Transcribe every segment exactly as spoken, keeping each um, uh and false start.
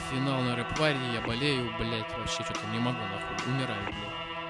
Финал на рэп-варе, я болею, блять, вообще что-то не могу, нахуй, умираю, блядь.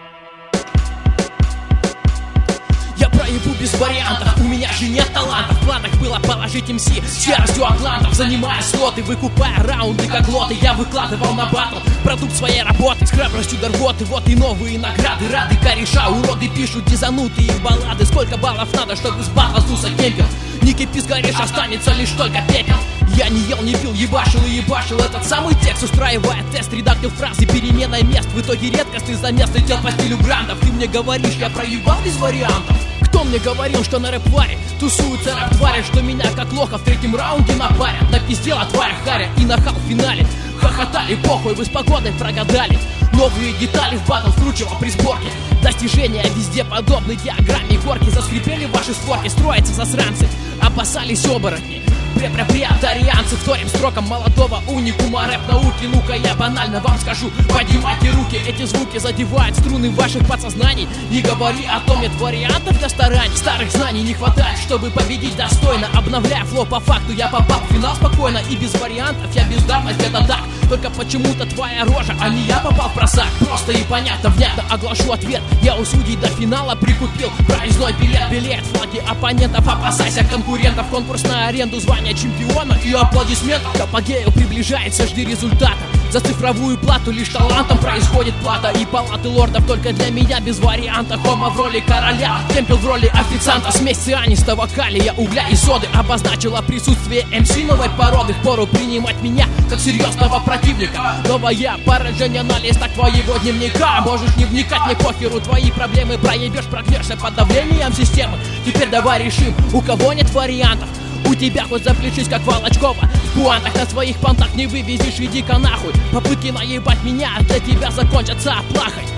Я проебу без вариантов, у меня же нет талантов. В планах было положить МС с яростью атлантов. Занимая слоты, выкупая раунды как лоты. Я выкладывал на батл продукт своей работы с храбростью до рвоты. Вот и новые награды, рады кореша. Уроды пишут дизанутые баллады. Сколько баллов надо, чтобы с батла сдулся кемпер? Не кипи, сгоришь, останется лишь только пепел. Я не ел, не пил, ебашил и ебашил этот самый текст, устраивая тест, редактил фразы переменой мест. В итоге редкостный замес летел по стилю грандов. Ты мне говоришь, я проебал без вариантов? Кто мне говорил, что на рэп-варе тусуются рэп-твари, что меня как лоха в третьем раунде напарят? Напиздела тварь Харя и нахал в финале. Хохотали, похуй, вы с погодой прогадали. Новые детали в батл вкручивал при сборке. Достижения везде подобны диаграмме горки. Заскрипели ваши створки, строятся засранцы. Опасались оборотни, препроприатарианцы. Вторим строкам молодого уникума рэп науки. Ну-ка я банально вам скажу, поднимайте руки. Эти звуки задевают струны ваших подсознаний. Не говори о том, нет вариантов для стараний. Старых знаний не хватает, чтобы победить достойно. Обновляя флоу по факту, я попал в финал спокойно. И без вариантов я бездарность, это так. Только почему-то твоя рожа, а не я попал в просак. Просто и понятно, внятно оглашу ответ. Я у судей до финала прикупил проездной билет. Билет, флаги оппонентов, опасайся конкурентов. Конкурс на аренду звания чемпиона и аплодисментов. К апогею приближается, жди результата. За цифровую плату лишь талантом происходит плата. И палаты лордов только для меня без варианта. Хома в роли короля, темпел в роли официанта. Смесь цианистого калия, угля и соды обозначила присутствие МС новой породы. Впору принимать меня как серьезного противника. Новая поражение на листах твоего дневника. Можешь не вникать, мне похеру, твои проблемы проебешь, прогнешься под давлением системы. Теперь давай решим, у кого нет вариантов. У тебя хоть заплечись, как Волочкова. В пуантах на своих понтах не вывезешь, иди-ка нахуй. Попытки наебать меня для тебя закончатся плахой.